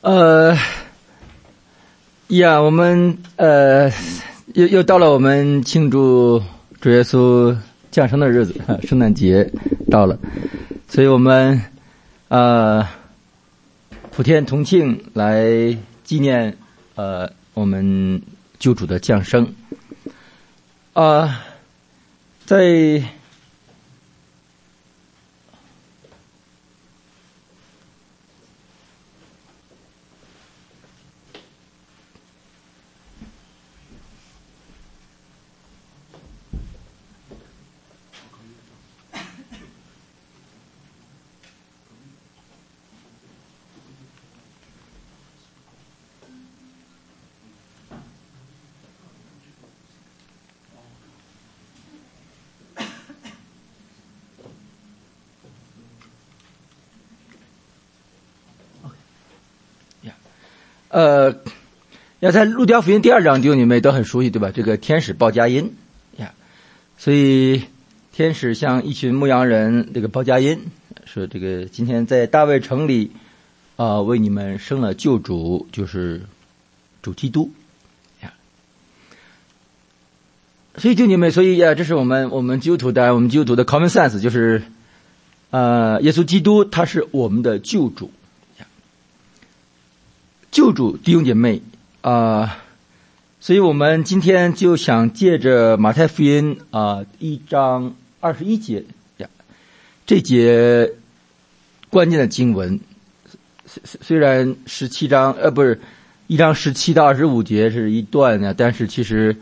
我们又到了我们庆祝主耶稣降生的日子，圣诞节到了，所以我们普天同庆来纪念我们救主的降生。在要在路加福音第2章，弟兄姐妹都很熟悉，对吧？这个天使报佳音呀，所以天使向一群牧羊人这个报佳音，说这个今天在大卫城里为你们生了救主，就是主基督呀。所以弟兄姐妹，所以这是我们基督徒的common sense， 就是耶稣基督他是我们的救主。救主，弟兄姐妹所以我们今天就想借着马太福音1章21节这节关键的经文，虽然1章17到25节是一段呢，但是其实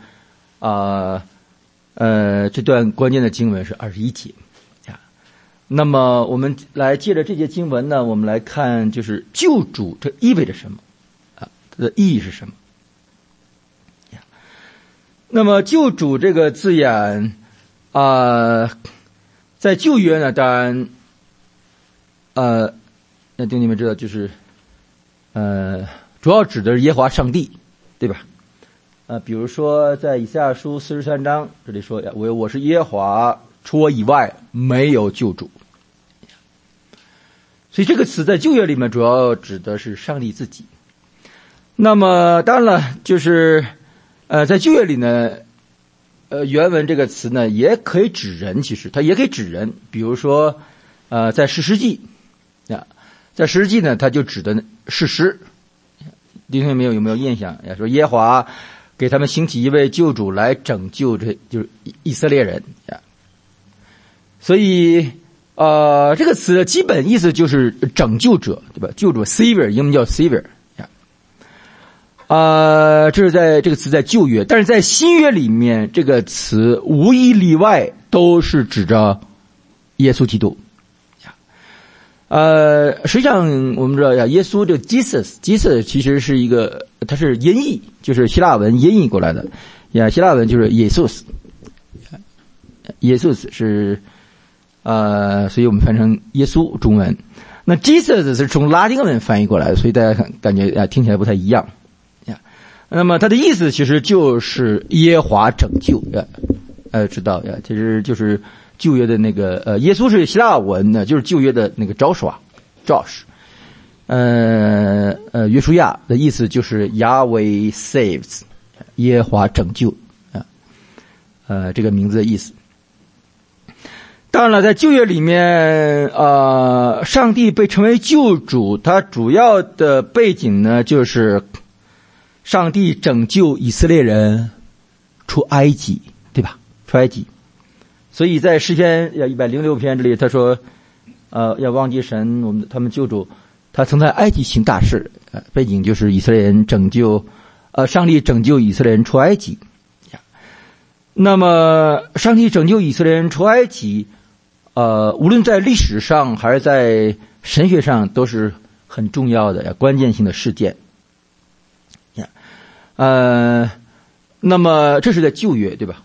这段关键的经文是21节呀。那么我们来借着这节经文呢，我们来看就是救主这意味着什么它的意义是什么。那么救主这个字眼在旧约呢，当然那弟兄们知道，就是主要指的是耶和华上帝，对吧？比如说在以赛亚书43章这里说，我是耶和华，除我以外没有救主。所以这个词在旧约里面主要指的是上帝自己。那么当然了，就是在旧约里呢原文这个词呢也可以指人，其实它也可以指人。比如说在士师记在士师记呢，它就指的士师。弟兄们有没有印象说耶和华给他们兴起一位救主来拯救就是以色列人所以这个词的基本意思就是拯救者，对吧？救主 savior， 英文叫 savior这是在这个词在旧约，但是在新约里面这个词无一例外都是指着耶稣基督实际上我们知道耶稣这个 Jesus 其实是它是音译，就是希腊文音译过来的希腊文就是耶稣是所以我们翻成耶稣中文。那 Jesus 是从拉丁文翻译过来的，所以大家感觉听起来不太一样那么它的意思其实就是耶和华拯救知道其实就是旧约的那个耶稣是希腊文呢，就是旧约的那个 Josh 约书亚的意思就是 Yahweh saves， 耶和华拯救这个名字的意思。当然了，在旧约里面上帝被称为救主，它主要的背景呢就是上帝拯救以色列人出埃及，对吧？出埃及。所以在诗篇106篇这里他说要忘记神他们救主，他曾在埃及行大事背景就是以色列人上帝拯救以色列人出埃及那么上帝拯救以色列人出埃及无论在历史上还是在神学上都是很重要的关键性的事件那么这是在旧约，对吧？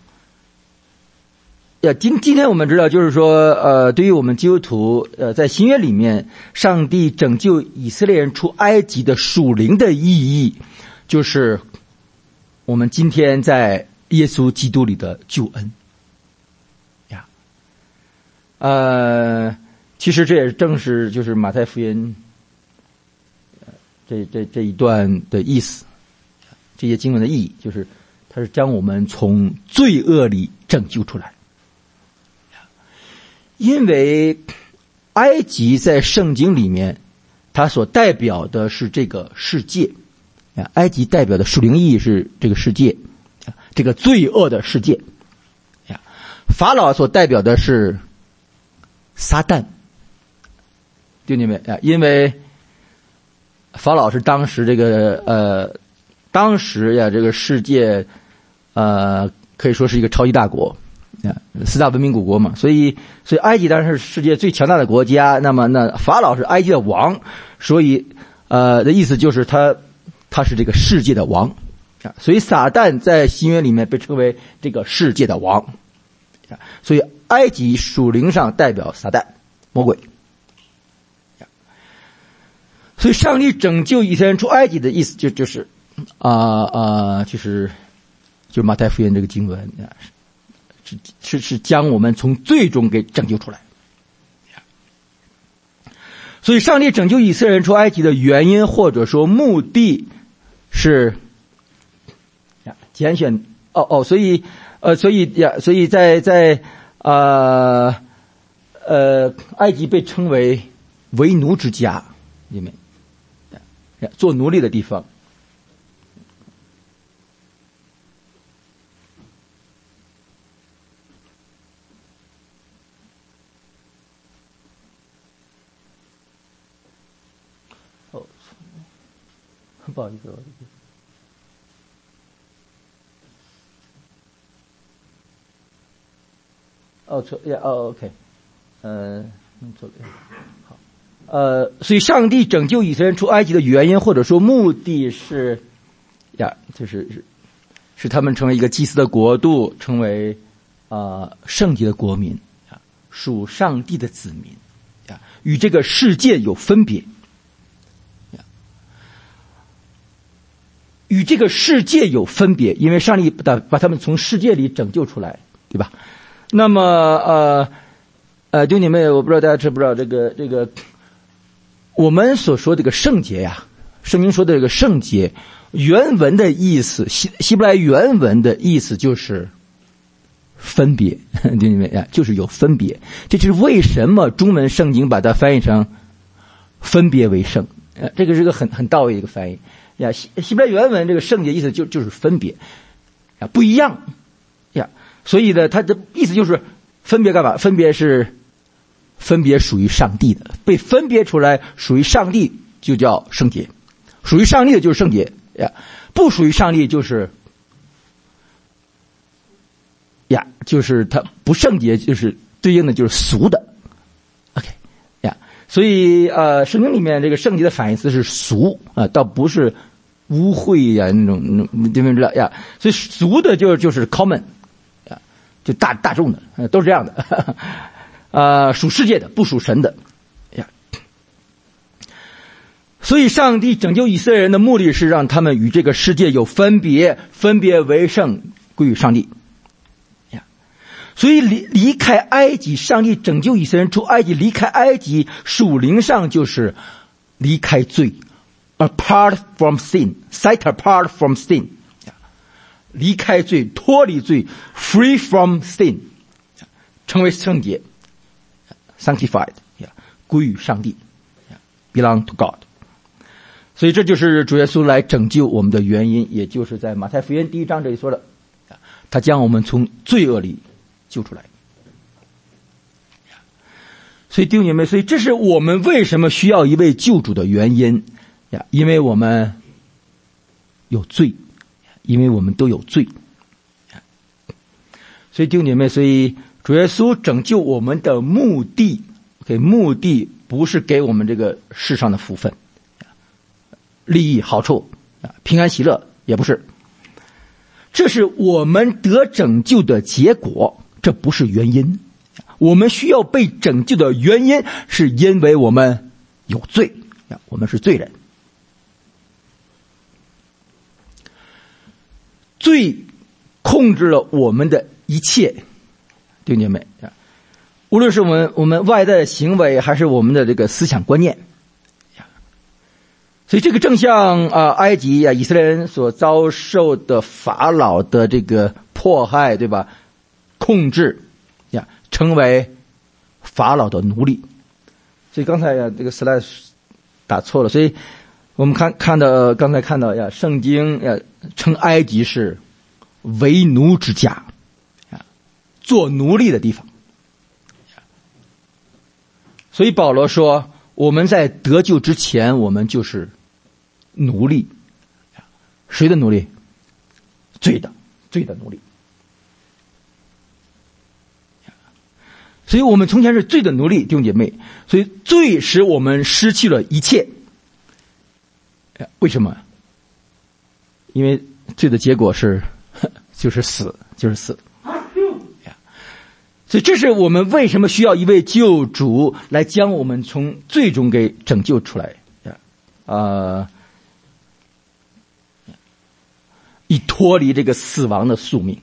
今天我们知道，就是说对于我们基督徒在新约里面上帝拯救以色列人出埃及的属灵的意义，就是我们今天在耶稣基督里的救恩其实这也正是就是马太福音这一段的意思，这些经文的意义，就是它是将我们从罪恶里拯救出来。因为埃及在圣经里面，它所代表的是这个世界，埃及代表的属灵意义是这个世界，这个罪恶的世界。法老所代表的是撒旦，听见没？因为法老是当时这个当时这个世界可以说是一个超级大国，四大文明古国嘛，所以埃及当然是世界最强大的国家。那么法老是埃及的王，所以的意思就是他是这个世界的王，所以撒旦在新约里面被称为这个世界的王。所以埃及属灵上代表撒旦魔鬼。所以上帝拯救以色列人出埃及的意思就是马太福音这个经文是将我们从罪中给拯救出来。所以上帝拯救以色列人出埃及的原因或者说目的是拣选所以在埃及被称为为奴之家，因为做奴隶的地方。不好意思。OK， 错了。好，所以上帝拯救以色列人出埃及的原因或者说目的是是他们成为一个祭司的国度，成为圣洁的国民，属上帝的子民，与这个世界有分别，与这个世界有分别，因为上帝把他们从世界里拯救出来，对吧？那么弟兄姐妹，我不知道大家知不知道这个我们所说的这个圣洁呀，圣经说的这个圣洁原文的意思，希伯来原文的意思就是分别，弟兄姐妹，就是有分别。这就是为什么中文圣经把它翻译成分别为圣，这个是个很到位的一个翻译呀。希伯来原文这个圣洁意思就是分别不一样呀。所以呢，它的意思就是分别干嘛？分别属于上帝的，被分别出来属于上帝就叫圣洁，属于上帝的就是圣洁呀，不属于上帝就是它不圣洁，就是对应的就是俗的。OK 呀，所以圣经里面这个圣洁的反义词是俗倒不是污秽呀那种，对不对呀？所以俗的就是 common。就大众的，都是这样的，属世界的，不属神的呀。所以上帝拯救以色列人的目的是让他们与这个世界有分别，分别为圣，归于上帝呀。所以离开埃及，上帝拯救以色列人出埃及，离开埃及属灵上就是离开罪 ，apart from sin， set apart from sin。离开罪，脱离罪 ，free from sin， 成为圣洁 ，sanctified， 归于上帝 ，belong to God。所以这就是主耶稣来拯救我们的原因，也就是在马太福音1章这里说的，他将我们从罪恶里救出来。所以弟兄姐妹，所以这是我们为什么需要一位救主的原因呀，因为我们有罪。因为我们都有罪，所以弟兄姐妹，所以主耶稣拯救我们的目的，目的不是给我们这个世上的福分、利益、好处、平安喜乐，也不是，这是我们得拯救的结果，这不是原因。我们需要被拯救的原因，是因为我们有罪，我们是罪人。罪控制了我们的一切，弟兄姐妹，无论是我们外在的行为，还是我们的这个思想观念， 所以这个正像埃及以色列人所遭受的法老的这个迫害，对吧？控制成为法老的奴隶。所以刚才这个 slide 打错了，所以我们刚才看到圣经称埃及是为奴之家，做奴隶的地方。所以保罗说，我们在得救之前，我们就是奴隶。谁的奴隶？罪的奴隶。所以我们从前是罪的奴隶，弟兄姐妹。所以罪使我们失去了一切。为什么？因为罪的结果就是死。所以这是我们为什么需要一位救主来将我们从罪中给拯救出来，以脱离这个死亡的宿命。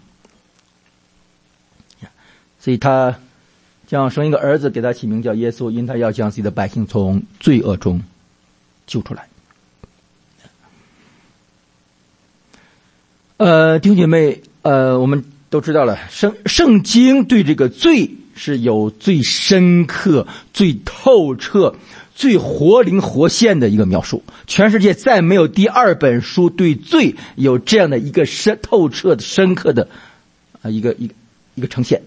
所以他将生一个儿子，给他起名叫耶稣，因他要将自己的百姓从罪恶中救出来。弟兄姐妹，我们都知道了，圣经对这个罪是有最深刻、最透彻、最活灵活现的一个描述。全世界再没有第二本书对罪有这样的一个透彻的、深刻的一个呈现、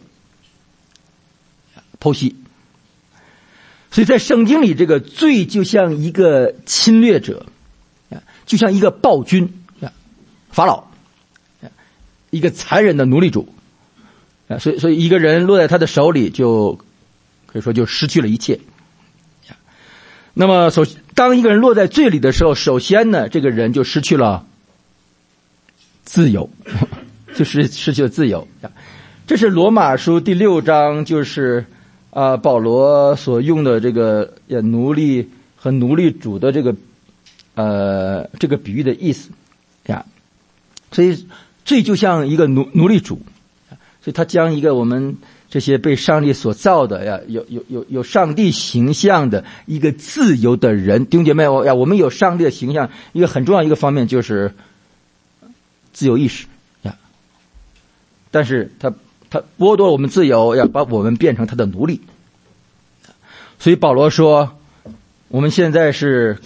剖析。所以在圣经里，这个罪就像一个侵略者，就像一个暴君，法老，一个残忍的奴隶主。所以一个人落在他的手里，就可以说就失去了一切。那么当一个人落在罪里的时候，首先呢，这个人就失去了自由，就失去了自由。这是罗马书第6章，就是保罗所用的这个奴隶和奴隶主的这个比喻的意思呀。所以罪就像一个奴隶主。所以他将一个我们这些被上帝所造的有上帝形象的一个自由的人，弟兄姐妹，我们有上帝的形象，一个很重要一个方面就是自由意识呀。但是他剥夺我们自由，要把我们变成他的奴隶。所以保罗说，我们现在是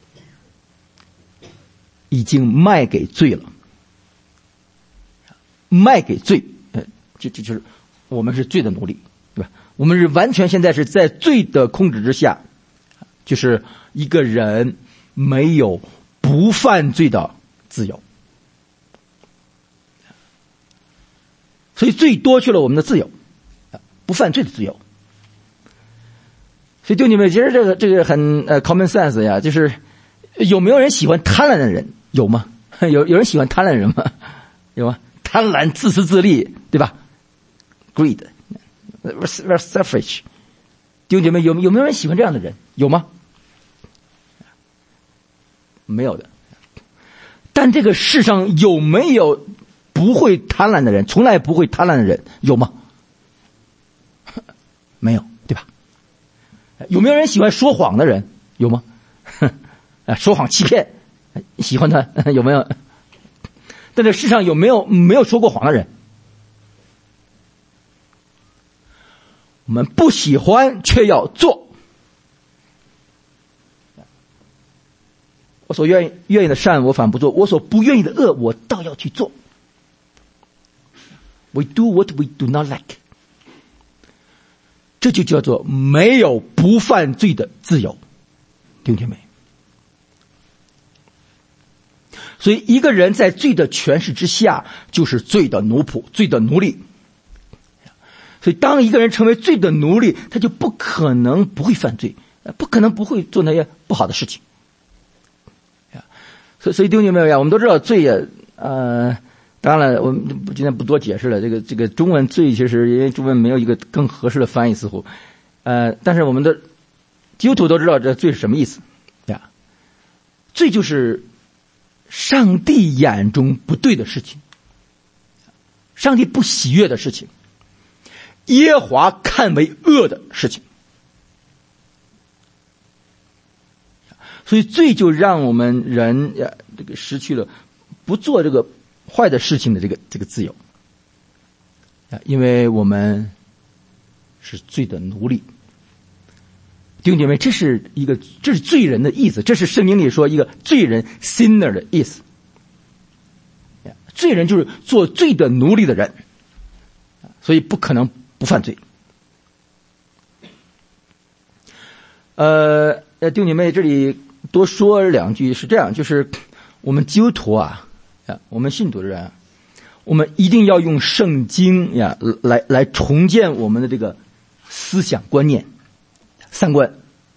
已经卖给罪了，卖给罪。这就是我们是罪的奴隶，对吧？我们是完全现在是在罪的控制之下，就是一个人没有不犯罪的自由，所以罪夺去了我们的自由，不犯罪的自由。所以对你们，其实这个很common sense 呀，就是有没有人喜欢贪婪的人？有吗？有人喜欢贪婪的人吗？有吗？贪婪、自私自利，对吧？Greed, very selfish. 弟兄姐妹，有没有人喜欢这样的人？有吗？没有的。但这个世上有没有不会贪婪的人？从来不会贪婪的人，有吗？没有，对吧？有没有人喜欢说谎的人？有吗？说谎欺骗，喜欢他有没有？但这世上有没有说过谎的人？我们不喜欢却要做，我所愿意的善我反不做，我所不愿意的恶我倒要去做。We do what we do not like， 这就叫做没有不犯罪的自由，弟兄姐妹。所以一个人在罪的权势之下，就是罪的奴仆，罪的奴隶。所以当一个人成为罪的奴隶，他就不可能不会犯罪，不可能不会做那些不好的事情。所以弟兄姐妹，我们都知道罪也当然了，我们今天不多解释了。这个中文罪其实因为中文没有一个更合适的翻译，似乎但是我们的基督徒都知道这罪是什么意思呀？罪就是上帝眼中不对的事情，上帝不喜悦的事情，耶和华看为恶的事情。 所以罪就让我们人这个失去了不做这个坏的事情的这个自由因为我们是罪的奴隶。弟兄姐妹，这是罪人的意思，这是圣经里说一个罪人 sinner 的意思。罪人就是做罪的奴隶的人，所以不可能不犯罪。弟兄姐妹，这里多说两句是这样，就是我们基督徒我们信徒的人我们一定要用圣经来重建我们的这个思想观念、三观。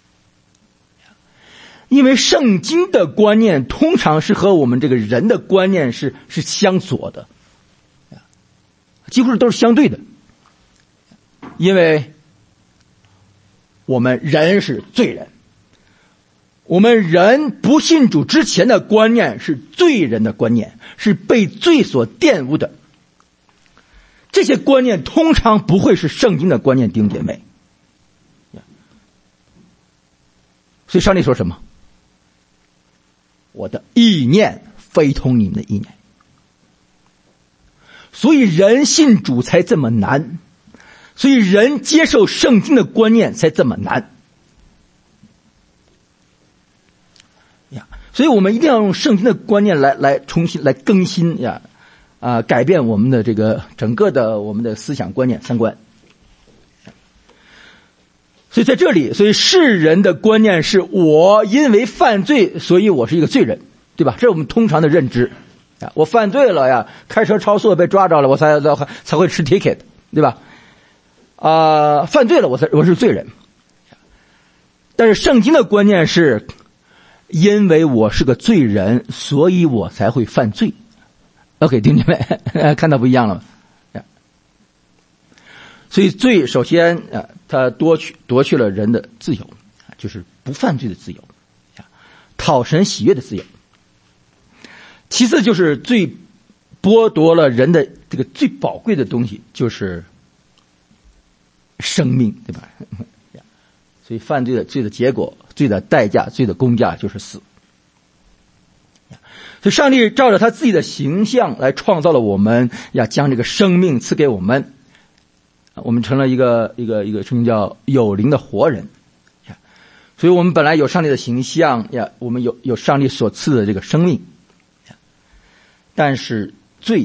因为圣经的观念通常是和我们这个人的观念是相左的，几乎都是相对的。因为我们人是罪人，我们人不信主之前的观念是罪人的观念，是被罪所玷污的。这些观念通常不会是圣经的观念，弟兄姐妹。所以上帝说什么？我的意念非同你们的意念。所以人信主才这么难，所以人接受圣经的观念才这么难。所以我们一定要用圣经的观念来重新来更新改变我们的这个整个的我们的思想观念、三观。所以在这里，所以世人的观念是我因为犯罪，所以我是一个罪人，对吧？这是我们通常的认知。我犯罪了开车超速被抓着了，我才会吃 ticket， 对吧？犯罪了我是罪人。但是圣经的观念是，因为我是个罪人，所以我才会犯罪。OK， 弟兄们，看到不一样了吗？所以罪首先它夺去了人的自由，就是不犯罪的自由，讨神喜悦的自由。其次就是罪剥夺了人的这个最宝贵的东西，就是生命，对吧？所以犯罪的结果、罪的代价、罪的工价就是死。所以上帝照着他自己的形象来创造了我们，将这个生命赐给我们。我们成了一个圣经叫有灵的活人，所以我们本来有上帝的形象我们有上帝所赐的这个生命，但是罪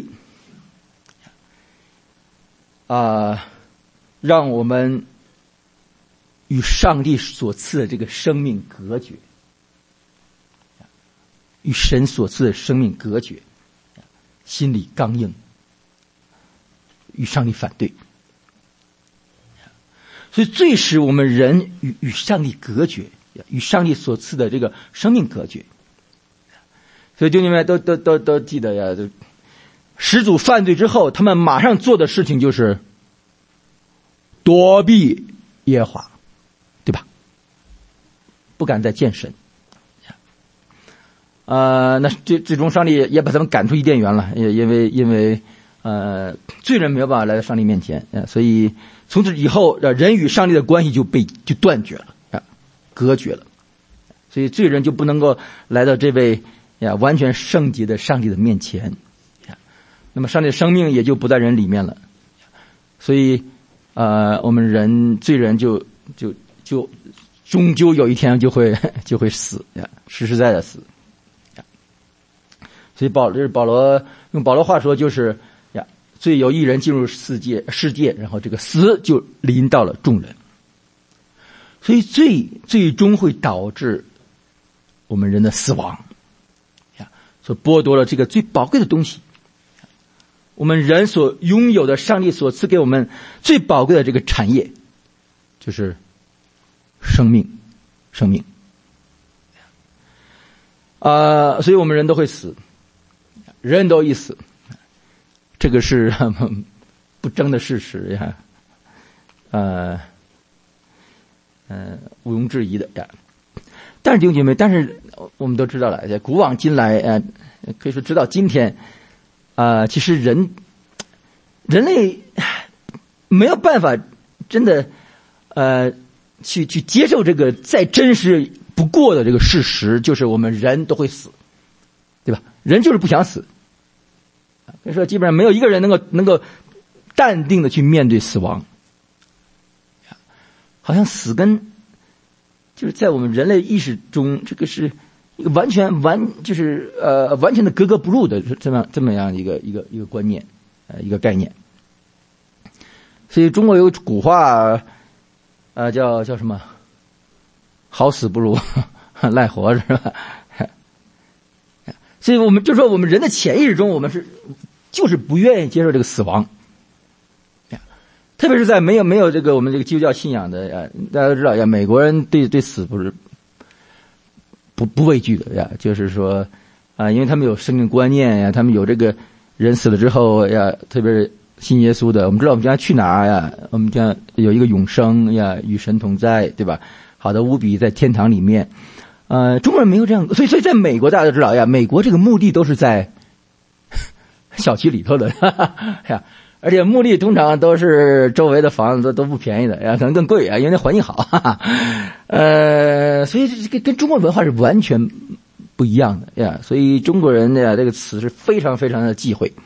让我们与上帝所赐的这个生命隔绝，与神所赐的生命隔绝，心里刚硬，与上帝反对。所以罪使我们人与上帝隔绝，与上帝所赐的这个生命隔绝。所以弟兄们都记得始祖犯罪之后，他们马上做的事情就是躲避耶和华，对吧？不敢再见神。那最终上帝也把他们赶出伊甸园了，因为罪人没有办法来到上帝面前，所以从此以后人与上帝的关系就断绝了，隔绝了。所以罪人就不能够来到这位完全圣洁的上帝的面前，那么上帝的生命也就不在人里面了。所以我们罪人就终究有一天就会死，实实在在死。所以用保罗话说就是罪有一人进入世界，然后这个死就临到了众人。所以罪最终会导致我们人的死亡，所剥夺了这个最宝贵的东西，我们人所拥有的上帝所赐给我们最宝贵的这个产业，就是生命。所以我们人都会死，人都一死，这个是不争的事实毋庸置疑的呀。但是弟兄姐妹，我们都知道了，古往今来可以说直到今天其实人类没有办法真的去接受这个再真实不过的这个事实，就是我们人都会死，对吧？人就是不想死。所以说，基本上没有一个人能够淡定的去面对死亡。好像死跟就是在我们人类意识中，这个是一个完全的格格不入的这么样一个观念，一个概念。所以中国有古话，叫什么？好死不如赖活着，是吧？所以我们就说，我们人的潜意识中，我们就是不愿意接受这个死亡。特别是在没有这个我们这个基督教信仰的大家都知道美国人对死不畏惧的呀，就是说因为他们有生命观念呀，他们有这个人死了之后特别是信耶稣的，我们知道我们将来去哪儿呀？我们将有一个永生呀，与神同在，对吧？好的无比在天堂里面。中国人没有这样，所以在美国大家都知道美国这个墓地都是在小区里头的呀。而且墓地通常都是周围的房子都不便宜的可能更贵因为那环境好所以这个跟中国文化是完全不一样的所以中国人这个词是非常非常的忌讳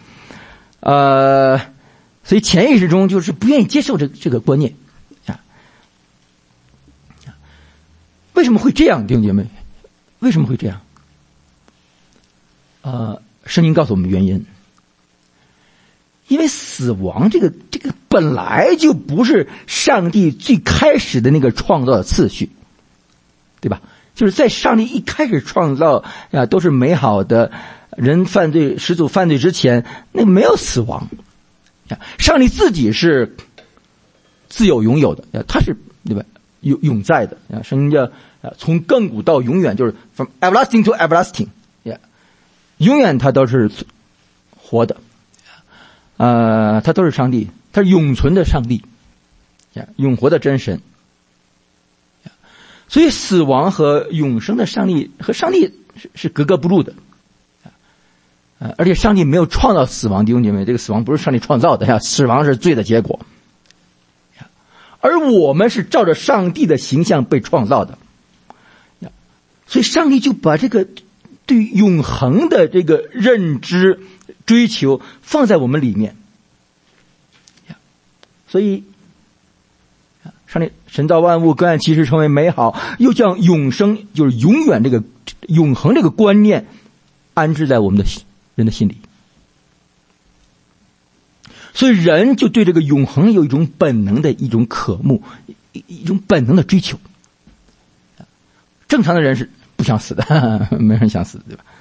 所以潜意识中就是不愿意接受这个观念为什么会这样，弟兄姐妹？为什么会这样？圣经告诉我们原因。因为死亡这个本来就不是上帝最开始的那个创造的次序，对吧？就是在上帝一开始创造都是美好的，人犯罪始祖犯罪之前，那没有死亡上帝自己是自有永有的他是对吧永在的圣经叫从亘古到永远，就是 from everlasting to everlasting 永远他都是活的他都是上帝，他是永存的上帝永活的真神所以死亡和永生的上帝和上帝是格格不入的而且上帝没有创造死亡，弟兄姐妹，这个死亡不是上帝创造的死亡是罪的结果而我们是照着上帝的形象被创造的所以上帝就把这个对永恒的这个认知追求放在我们里面所以上帝神造万物，各按其时成为美好，又将永生就是永远这个永恒这个观念安置在我们的人的心里所以人就对这个永恒有一种本能的一种渴慕，一种本能的追求正常的人是不想死的没人想死，对吧？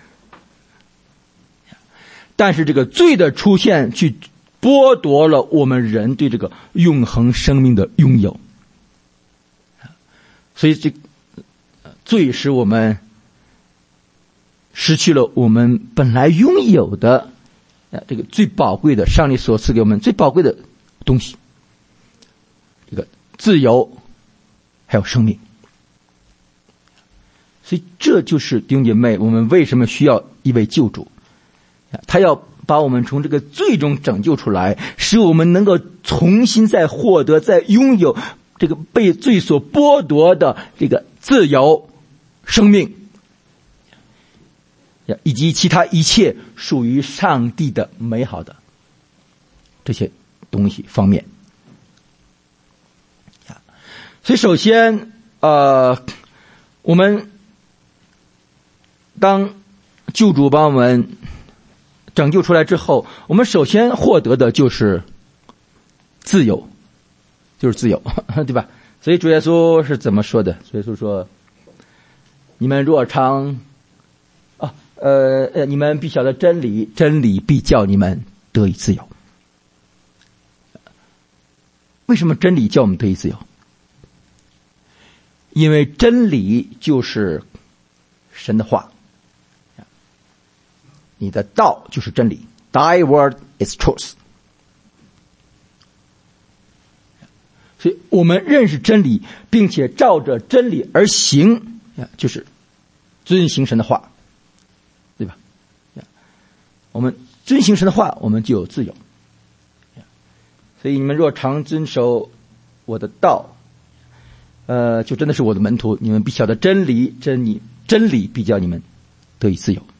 但是这个罪的出现去剥夺了我们人对这个永恒生命的拥有所以这罪使我们失去了我们本来拥有的这个最宝贵的上帝所赐给我们最宝贵的东西，这个自由还有生命所以这就是弟兄姐妹我们为什么需要一位救主他要把我们从这个罪中拯救出来，使我们能够重新再获得再拥有这个被罪所剥夺的这个自由生命以及其他一切属于上帝的美好的这些东西方面所以首先我们当救主把我们拯救出来之后，我们首先获得的就是自由，就是自由对吧？所以主耶稣是怎么说的？主耶稣说你们若常你们必晓得真理，真理必叫你们得以自由。为什么真理叫我们得以自由？因为真理就是神的话，你的道就是真理 ，Thy word is truth。所以我们认识真理，并且照着真理而行，就是遵行神的话，对吧？我们遵行神的话，我们就有自由。所以你们若常遵守我的道， 就真的是我的门徒，你们必晓得真理，真理必叫你们得以自由。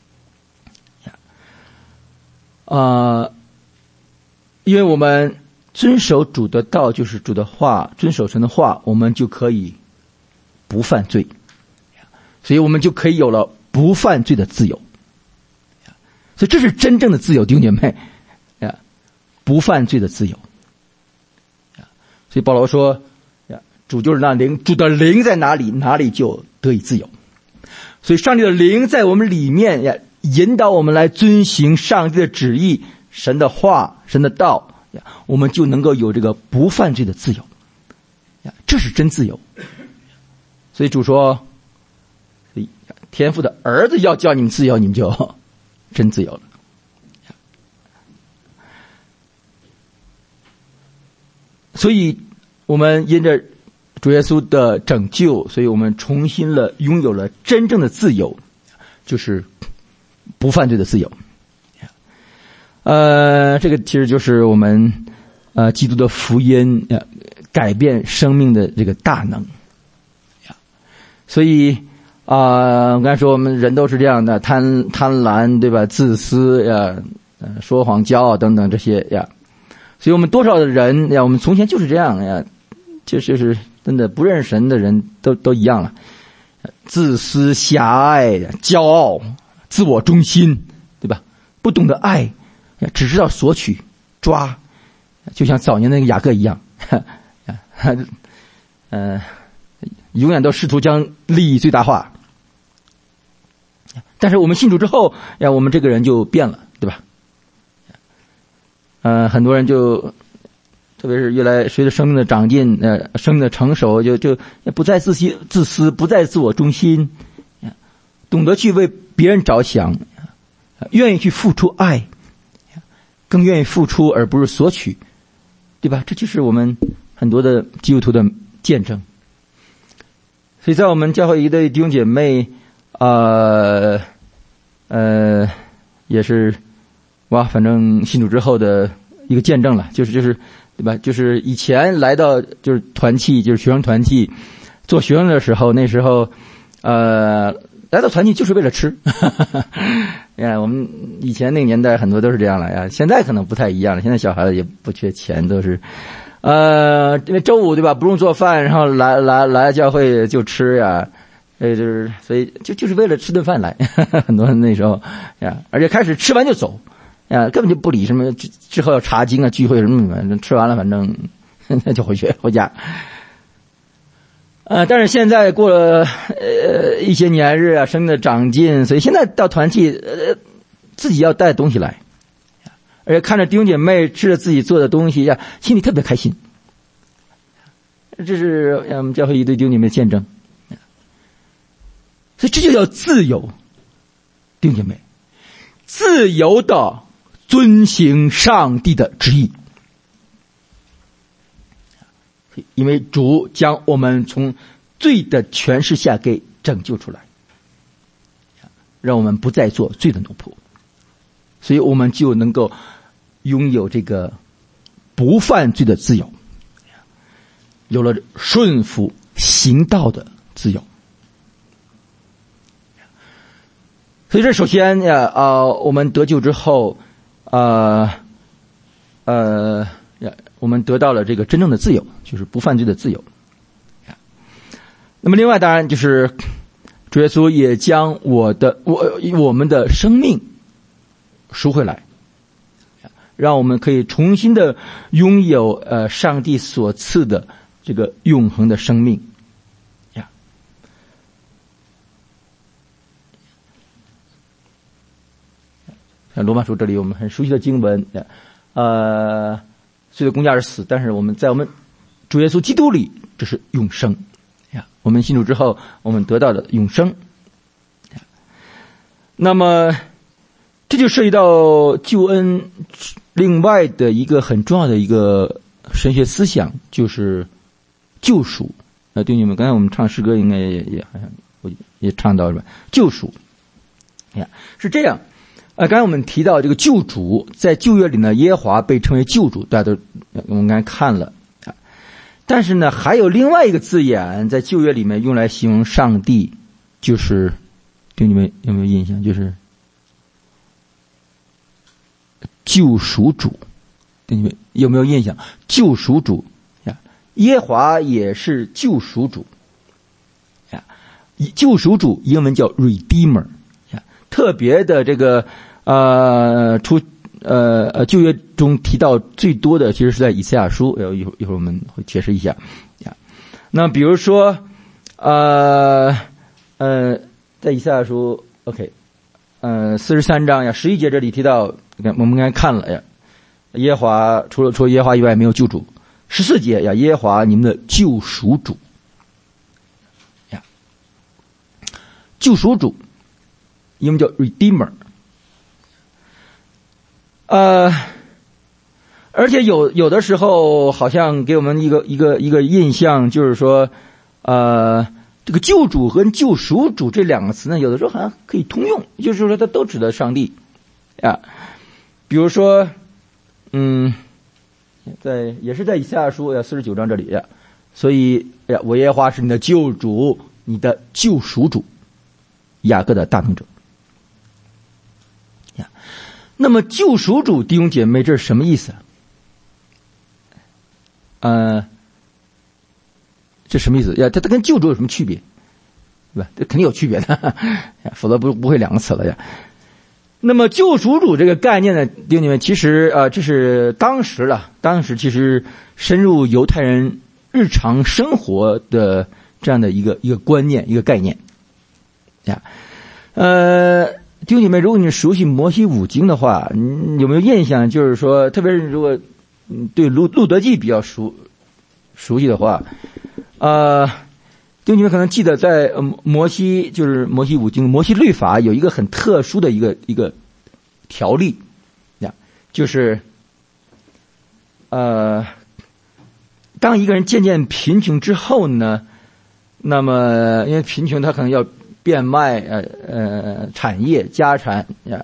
因为我们遵守主的道，就是主的话，遵守神的话，我们就可以不犯罪，所以我们就可以有了不犯罪的自由。所以这是真正的自由，弟兄姐妹，不犯罪的自由。所以保罗说，主就是那灵，主的灵在哪里，哪里就得以自由。所以上帝的灵在我们里面，引导我们来遵行上帝的旨意，神的话，神的道，我们就能够有这个不犯罪的自由。这是真自由。所以主说，天父的儿子要叫你们自由，你们就真自由了。所以我们因着主耶稣的拯救，所以我们重新拥有了真正的自由，就是不犯罪的自由。这个其实就是我们基督的福音改变生命的这个大能。所以我刚才说我们人都是这样的，贪婪，对吧？自私说谎、骄傲等等这些呀。所以我们多少的人我们从前就是这样呀，就是真的不认识神的人都一样了，自私、狭隘、骄傲、自我中心，对吧？不懂得爱，只知道索取、抓，就像早年那个雅各一样，永远都试图将利益最大化。但是我们信主之后我们这个人就变了，对吧？很多人就特别是越来随着生命的长进，生命的成熟，就不再自私，不再自我中心，懂得去为别人着想，愿意去付出爱，更愿意付出而不是索取，对吧？这就是我们很多的基督徒的见证。所以在我们教会一对弟兄姐妹，也是反正信主之后的一个见证了，就是对吧？就是以前来到就是团契，就是学生团契，做学生的时候，那时候来到团契就是为了吃。我们以前那个年代很多都是这样了呀，现在可能不太一样了，现在小孩子也不缺钱，都是因为周五对吧，不用做饭，然后来教会就吃呀。就是所以就是为了吃顿饭来，很多人那时候而且开始吃完就走根本就不理什么之后要查经啊、聚会什么的，吃完了反正就回家。但是现在过了一些年日生命的长进，所以现在到团契自己要带东西来，而且看着弟兄姐妹吃着自己做的东西心里特别开心。这是我们教会一对弟兄姐妹的见证。所以这就叫自由，弟兄姐妹，自由的遵行上帝的旨意。因为主将我们从罪的权势下给拯救出来，让我们不再做罪的奴仆，所以我们就能够拥有这个不犯罪的自由，有了顺服行道的自由。所以这首先我们得救之后我们得到了这个真正的自由，就是不犯罪的自由。那么另外当然就是主耶稣也将我们的生命赎回来，让我们可以重新的拥有上帝所赐的这个永恒的生命。罗马书这里我们很熟悉的经文，罪的工价是死，但是我们在我们主耶稣基督里，这是永生。我们信主之后，我们得到的永生。那么这就涉及到救恩另外的一个很重要的一个神学思想，就是救赎。弟兄们，刚才我们唱诗歌应该也好像也唱到是吧？救赎是这样。刚才我们提到这个救主，在旧约里呢，耶和华被称为救主，大家都我们刚才看了但是呢，还有另外一个字眼在旧约里面用来形容上帝，就是对你们有没有印象？就是救赎主，对你们有没有印象？救赎主呀，耶和华也是救赎主呀。救赎主英文叫 Redeemer 呀，特别的这个旧约中提到最多的其实是在以赛亚书，一会儿我们会解释一下呀。那比如说在以赛亚书 43章呀11节这里提到，我们刚才看了呀，耶和华除了耶和华以外没有救主。14节呀，耶和华你们的救赎主呀，救赎主英文叫 Redeemer。而且有的时候好像给我们一个印象，就是说这个救主和救赎主这两个词呢，有的时候好像可以通用，就是说它都指的上帝呀。比如说也是在以赛亚书49章这里呀，所以我耶和华是你的救主，你的救赎主，雅各的大能者呀。那么救赎主，弟兄姐妹，这是什么意思？这什么意思呀？它跟救主有什么区别？对吧？这肯定有区别的，否则不会两个词了呀。那么救赎主这个概念呢，弟兄姐妹，其实这是当时其实深入犹太人日常生活的这样的一个观念，一个概念呀。弟兄姐妹，如果你熟悉摩西五经的话，你有没有印象？就是说，特别是如果对路德记比较熟悉的话，弟兄姐妹可能记得在摩西五经摩西律法有一个很特殊的一个条例呀，就是当一个人渐渐贫穷之后呢，那么因为贫穷他可能要变卖产业家产呀，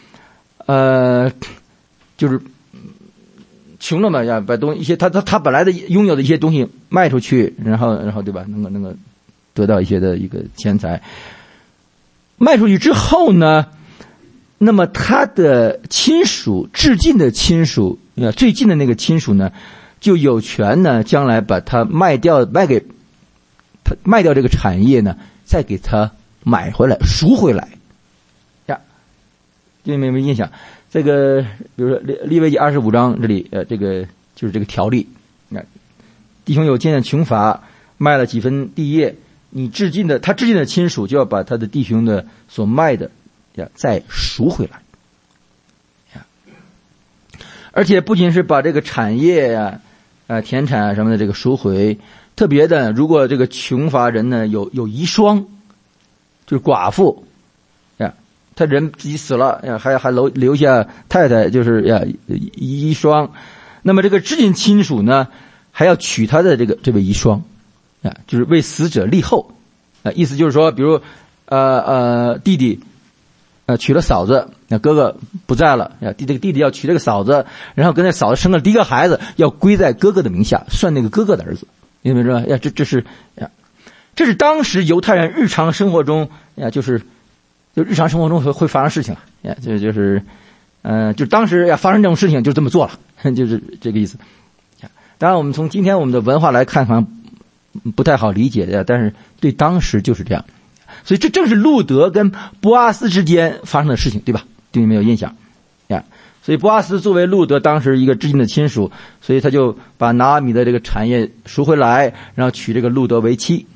就是穷了嘛呀，把一些他本来的拥有的一些东西卖出去，然后对吧，能够得到一些的一个钱财。卖出去之后呢，那么他的亲属至近的亲属最近的那个亲属呢，就有权呢将来把他卖掉这个产业呢，再给他买回来赎回来呀。这有没有印象？这个比如说利未记25章这里这个就是这个条例，弟兄有见的穷乏卖了几分地业，他至近的亲属就要把他的弟兄的所卖的再赎回来呀。而且不仅是把这个产业田产什么的这个赎回，特别的，如果这个穷乏人呢有遗孀，就是寡妇呀，他人自己死了呀，还留下太太，就是遗孀，那么这个至近亲属呢还要娶他的这位遗孀呀，就是为死者立后意思就是说，比如弟弟娶了嫂子，那哥哥不在了呀，这个弟弟要娶这个嫂子，然后跟那嫂子生了第一个孩子，要归在哥哥的名下，算那个哥哥的儿子，你明白吗？呀，这是当时犹太人日常生活中就日常生活中会发生事情呀，就是当时发生这种事情就这么做了，就是这个意思。当然，我们从今天我们的文化来看，好像不太好理解的，但是对当时就是这样。所以这正是路德跟波阿斯之间发生的事情，对吧？对你们有印象呀？所以波阿斯作为路德当时一个至近的亲属，所以他就把拿阿米的这个产业赎回来，然后娶这个路德为妻。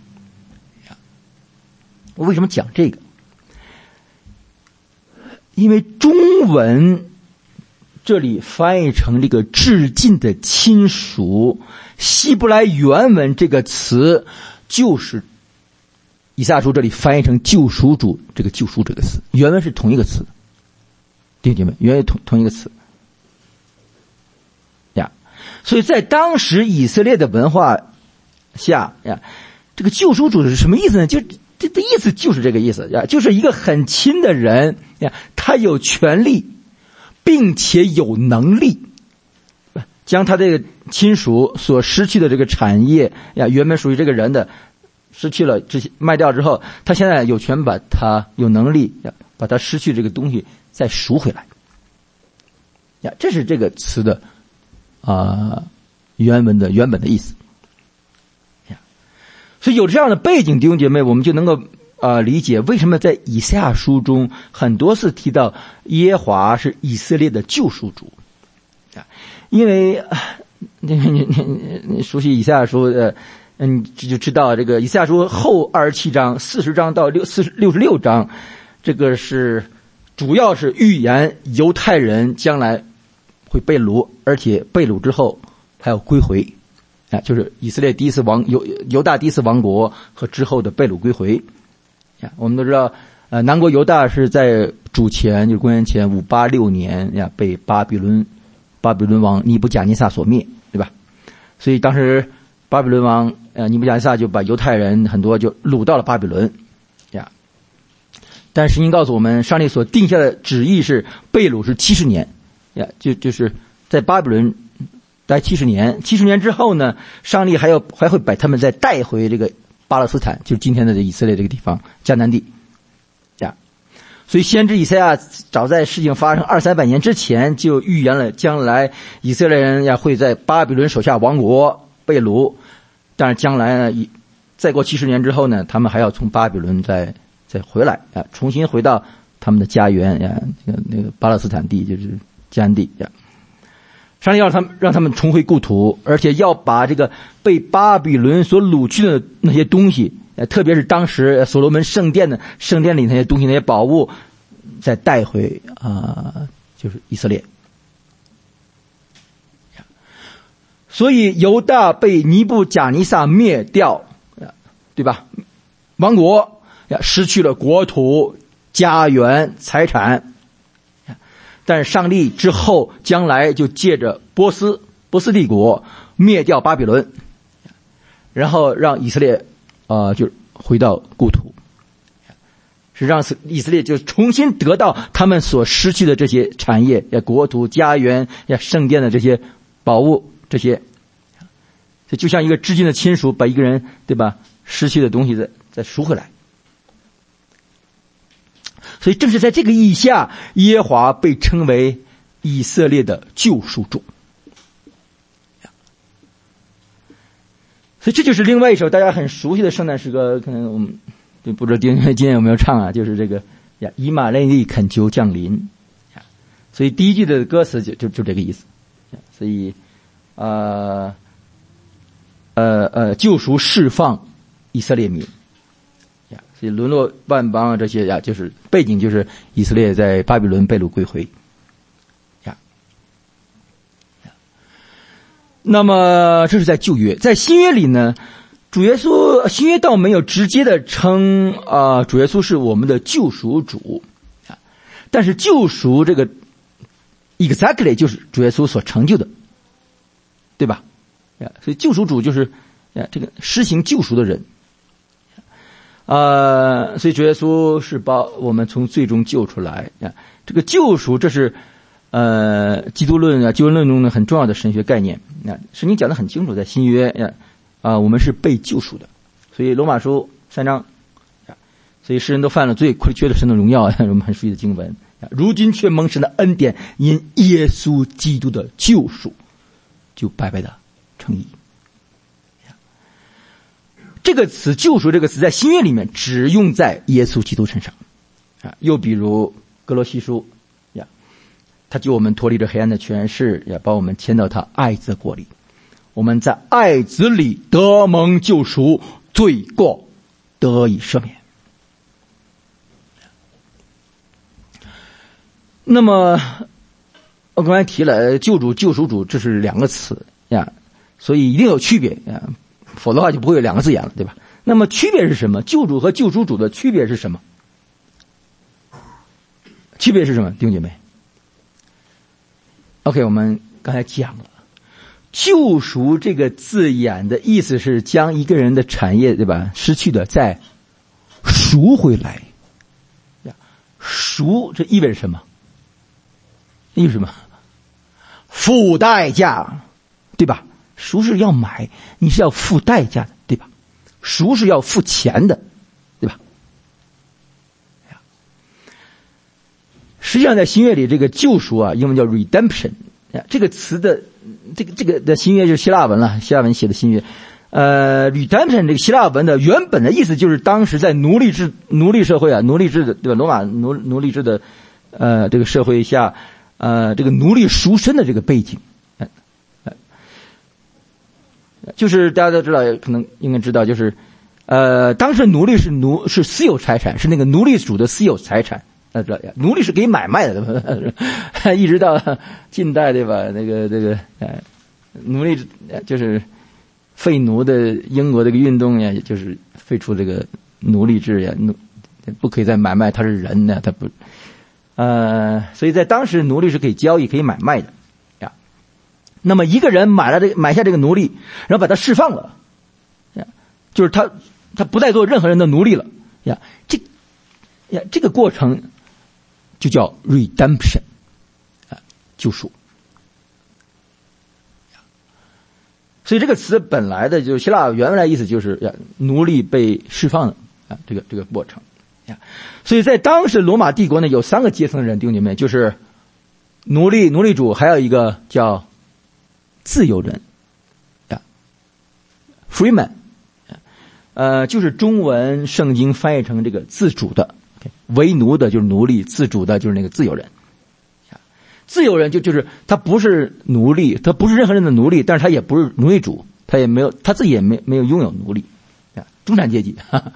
我为什么讲这个？因为中文这里翻译成这个至近的亲属，希伯来原文这个词就是以赛亚书这里翻译成救赎主，这个救赎这个词原文是同一个词，弟兄姐妹，原文同一个词呀。所以在当时以色列的文化下呀，这个救赎主是什么意思呢？就这的意思就是这个意思呀，就是一个很亲的人呀，他有权利并且有能力将他这个亲属所失去的这个产业呀，原本属于这个人的，失去了这些卖掉之后，他现在有权把他有能力呀，把他失去这个东西再赎回来。呀，这是这个词的原本的意思。呀，所以有这样的背景，弟兄姐妹，我们就能够理解为什么在以赛亚书中很多次提到耶和华是以色列的救赎主。因为你熟悉以赛亚书你就知道这个以赛亚书后27章40章到66章，这个是主要是预言犹太人将来会被掳，而且被掳之后还要归回，就是以色列第一次犹大第一次亡国和之后的被掳归回。我们都知道南国犹大是在主前，就是公元前586年被巴比伦王尼布甲尼撒所灭，对吧？所以当时巴比伦王尼布甲尼撒就把犹太人很多就掳到了巴比伦呀。但圣经告诉我们，上帝所定下的旨意是被掳是70年呀，就是在巴比伦待70年，70年之后呢，上帝还会把他们再带回这个巴勒斯坦，就是今天的以色列这个地方迦南地呀。所以先知以赛亚早在事情发生200-300年之前就预言了将来以色列人会在巴比伦手下亡国被掳，但是将来呢，再过70年之后呢，他们还要从巴比伦再回来重新回到他们的家园呀，那个巴勒斯坦地，就是迦南地呀。上帝让他们重回故土，而且要把这个被巴比伦所掳去的那些东西，特别是当时所罗门圣殿里那些东西，那些宝物，再带回就是以色列。所以犹大被尼布甲尼撒灭掉，对吧？亡国，失去了国土、家园、财产。但是上帝之后将来就借着波斯帝国灭掉巴比伦，然后让以色列就回到故土，是让以色列就重新得到他们所失去的这些产业国土、家园圣殿的这些宝物，这些就像一个至亲的亲属把一个人，对吧，失去的东西再赎回来。所以正是在这个意义下，耶和华被称为以色列的救赎主。所以这就是另外一首大家很熟悉的圣诞诗歌，可能我们不知道今天有没有唱啊，就是这个以马内利恳求降临。所以第一句的歌词就这个意思。所以救赎释放以色列民。所以沦落万邦这些就是背景，就是以色列在巴比伦被掳归回那么这是在旧约，在新约里呢，主耶稣新约倒没有直接的称主耶稣是我们的救赎主但是救赎这个 exactly 就是主耶稣所成就的，对吧？所以救赎主就是这个施行救赎的人。所以主耶稣是把我们从罪中救出来这个救赎，这是基督论救恩论中的很重要的神学概念圣经讲得很清楚，在新约我们是被救赎的。所以罗马书3章所以世人都犯了罪，缺了神的荣耀我们很熟悉的经文如今却蒙神的恩典，因耶稣基督的救赎，就白白的称义。这个词救赎这个词在新约里面只用在耶稣基督身上又比如哥罗西书他救我们脱离了黑暗的权势，也把我们迁到他爱子的国里，我们在爱子里得蒙救赎，罪过得以赦免。那么我刚才提了救主救赎主，这是两个词所以一定有区别否则的话就不会有两个字眼了，对吧？那么区别是什么？救主和救赎主的区别是什么？区别是什么，弟兄姐妹？OK， 我们刚才讲了，救赎这个字眼的意思是将一个人的产业，对吧？失去的再赎回来。赎这意味着什么？意味着什么？付代价对吧？赎是要买，你是要付代价的，对吧？赎是要付钱的，对吧？实际上在新约里，这个救赎啊，英文叫 redemption， 这个词的这个的新约就是希腊文了，希腊文写的新约。redemption 这个希腊文的原本的意思就是当时在奴隶社会啊，奴隶制的，对吧？罗马奴隶制的这个社会下，这个奴隶赎身的这个背景。就是大家都知道，可能应该知道，就是当时奴隶是私有财产，是那个奴隶主的私有财产。知道呀，奴隶是可以买卖的，对吧？一直到近代，对吧？奴隶就是废奴的英国这个运动呀，也就是废除这个奴隶制呀，不可以再买卖，他是人呢，他不，所以在当时奴隶是可以交易、可以买卖的呀。那么一个人买下这个奴隶，然后把他释放了，呀，就是他不再做任何人的奴隶了呀。这个过程就叫 redemption， 救赎。所以这个词本来的就希腊原来意思就是奴隶被释放的这个过程。所以在当时罗马帝国呢，有3个阶层的人，弟兄姐妹，就是奴隶主，还有一个叫自由人，freeman， 就是中文圣经翻译成这个自主的。为奴的就是奴隶，自主的就是那个自由人。自由人就是他不是奴隶，他不是任何人的奴隶，但是他也不是奴隶主，他自己也没有拥有奴隶，中产阶级。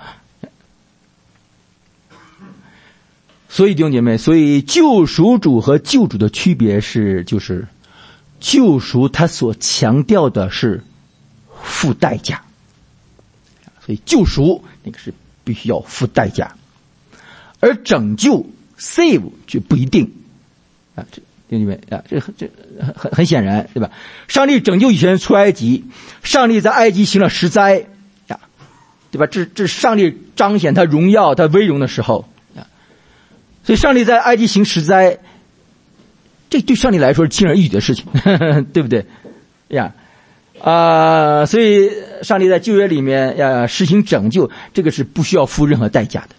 所以弟兄姐妹，所以救赎主和救主的区别就是救赎他所强调的是付代价，所以救赎那个是必须要付代价。而拯救 save 就不一定弟兄们这很显然，对吧？上帝拯救以色列人出埃及，上帝在埃及行了10灾对吧？这上帝彰显他荣耀、他威荣的时候所以上帝在埃及行10灾，这对上帝来说是轻而易举的事情，对不对所以上帝在旧约里面实行拯救，这个是不需要付任何代价的。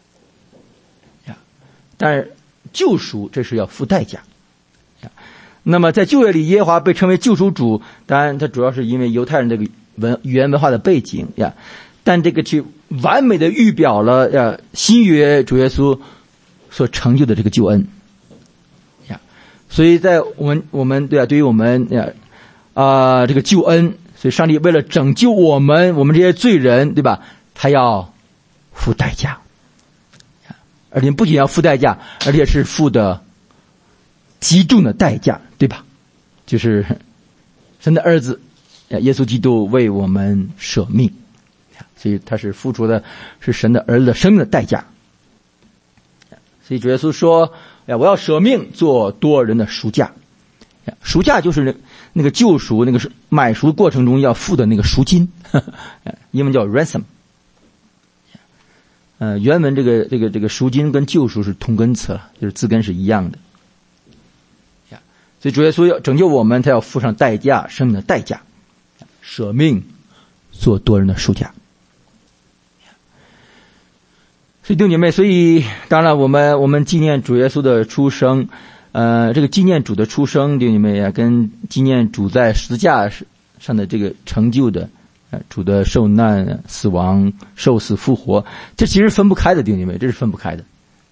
但是救赎这是要付代价。那么在旧约里，耶和华被称为救赎主，当然他主要是因为犹太人这个语言文化的背景但这个去完美的预表了新约主耶稣所成就的这个救恩所以在我们对于我们这个救恩，所以上帝为了拯救我们这些罪人，对吧？他要付代价。而且不仅要付代价，而且是付的极重的代价，对吧？就是神的儿子耶稣基督为我们舍命，所以他是付出的是神的儿子的生命的代价。所以主耶稣说我要舍命做多人的赎价。赎价就是那个救赎，那个是买赎过程中要付的那个赎金，英文叫 ransom。原文这个赎金跟救赎是同根词了，就是字根是一样的。所以主耶稣要拯救我们，他要付上代价，生命的代价，舍命做多人的赎价。所以弟兄姐妹，所以当然我们纪念主耶稣的出生，这个纪念主的出生，弟兄姐妹跟纪念主在十字架上的这个成就的。主的受难、死亡、受死、复活，这其实分不开的，弟兄姐妹，这是分不开的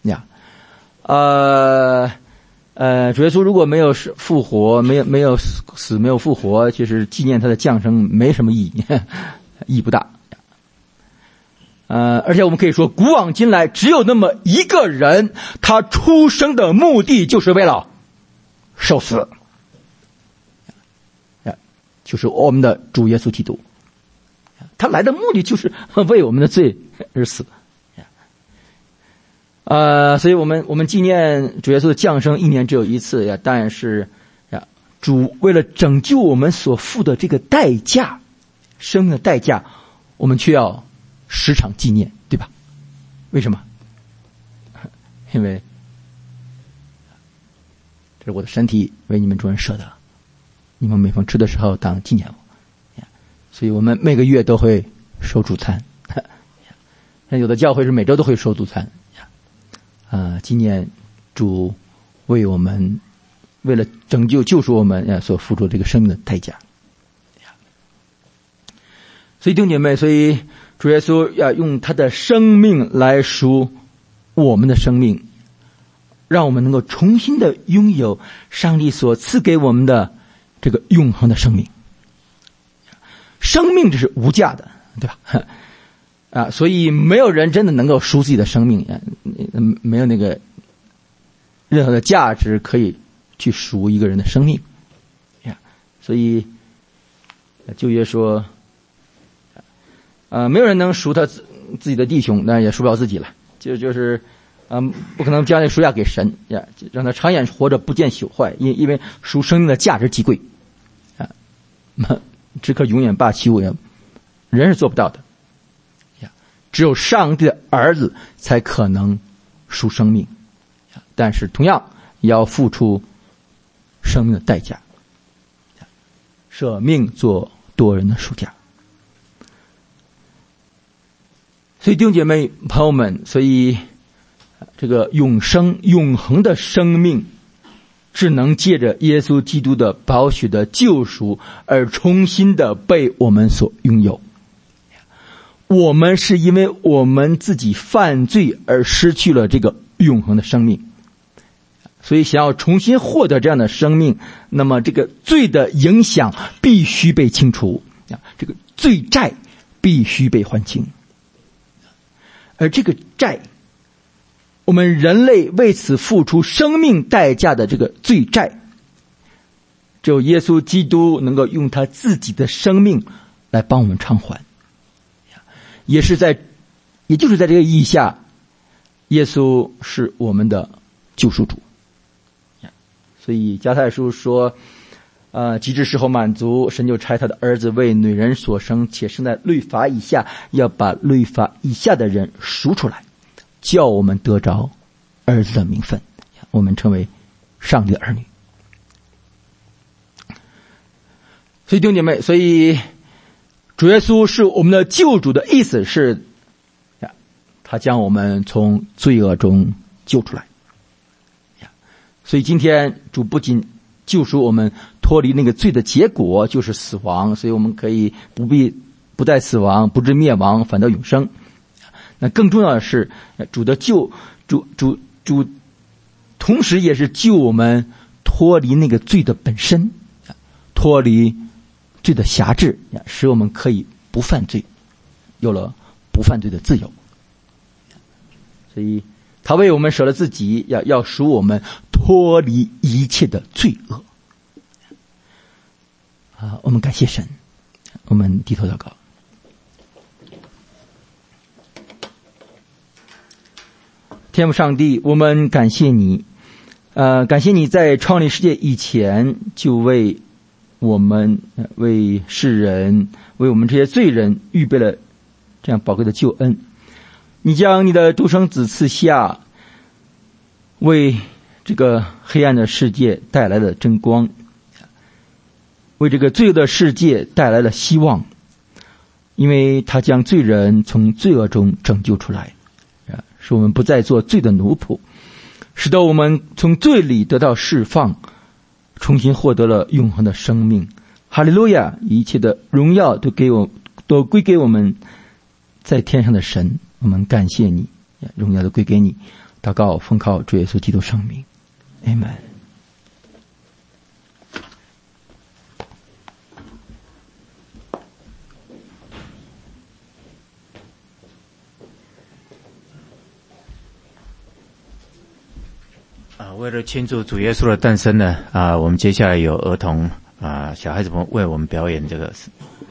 主耶稣如果没有复活，没有死，没有复活，其实纪念他的降生没什么意义，意义不大。而且我们可以说，古往今来只有那么一个人，他出生的目的就是为了受死，就是我们的主耶稣基督。他来的目的就是为我们的罪而死。所以我们纪念主耶稣的降生1年只有一次但是主为了拯救我们所付的这个代价，生命的代价，我们却要时常纪念，对吧？为什么？因为这是我的身体为你们众人舍的。 你们每逢吃的时候当纪念我。所以我们每个月都会收主餐，有的教会是每周都会收主餐。纪念主为我们为了拯救救赎我们所付出这个生命的代价。所以弟兄姐妹，所以主耶稣要用他的生命来赎我们的生命，让我们能够重新的拥有上帝所赐给我们的这个永恒的生命。生命这是无价的，对吧？所以没有人真的能够赎自己的生命，没有那个任何的价值可以去赎一个人的生命。所以旧约说，没有人能赎他自己的弟兄，但也赎不了自己了。就是不可能将这赎价给神让他长远活着不见朽坏，因为赎生命的价值极贵只可永远罢其物，人是做不到的。只有上帝的儿子才可能赎生命，但是同样也要付出生命的代价，舍命做多人的赎价。所以弟兄姐妹朋友们，所以这个永恒的生命只能借着耶稣基督的宝血的救赎而重新的被我们所拥有。我们是因为我们自己犯罪而失去了这个永恒的生命，所以想要重新获得这样的生命，那么这个罪的影响必须被清除，这个罪债必须被还清。而这个债，我们人类为此付出生命代价的这个罪债，只有耶稣基督能够用他自己的生命来帮我们偿还。也就是在这个意义下，耶稣是我们的救赎主。所以加太书说，及至时候满足，神就差他的儿子为女人所生，且生在律法以下，要把律法以下的人赎出来，叫我们得着儿子的名分，我们成为上帝的儿女。所以弟兄姐妹，所以主耶稣是我们的救主的意思是，他将我们从罪恶中救出来。所以今天主不仅救赎我们脱离那个罪的结果，就是死亡，所以我们可以不再死亡，不致灭亡，反得永生。那更重要的是，主的主同时也是救我们脱离那个罪的本身，脱离罪的辖制，使我们可以不犯罪，有了不犯罪的自由。所以他为我们舍了自己，要赎我们脱离一切的罪恶。我们感谢神，我们低头祷告。天父上帝，我们感谢你，感谢你在创立世界以前就为我们、为世人、为我们这些罪人预备了这样宝贵的救恩。你将你的独生子赐下，为这个黑暗的世界带来了真光，为这个罪恶的世界带来了希望，因为他将罪人从罪恶中拯救出来，使我们不再做罪的奴仆，使得我们从罪里得到释放，重新获得了永恒的生命。哈利路亚！一切的荣耀都归给我们在天上的神，我们感谢你，荣耀都归给你。祷告奉靠主耶稣基督圣名，阿们。 为了庆祝主耶稣的诞生呢，我们接下来有儿童小孩子们为我们表演这个